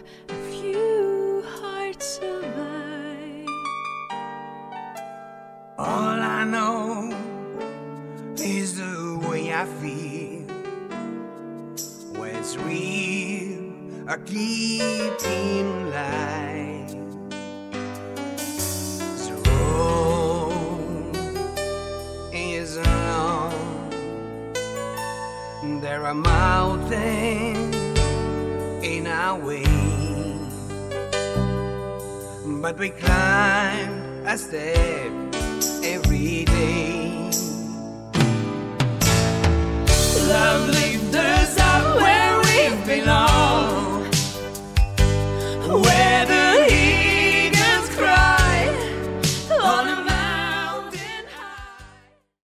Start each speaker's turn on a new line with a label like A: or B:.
A: a few hearts survive.
B: All I know is the way I feel. When it's real, I keep him light. The road is long. There are mountains in our way, but we climb a step every day.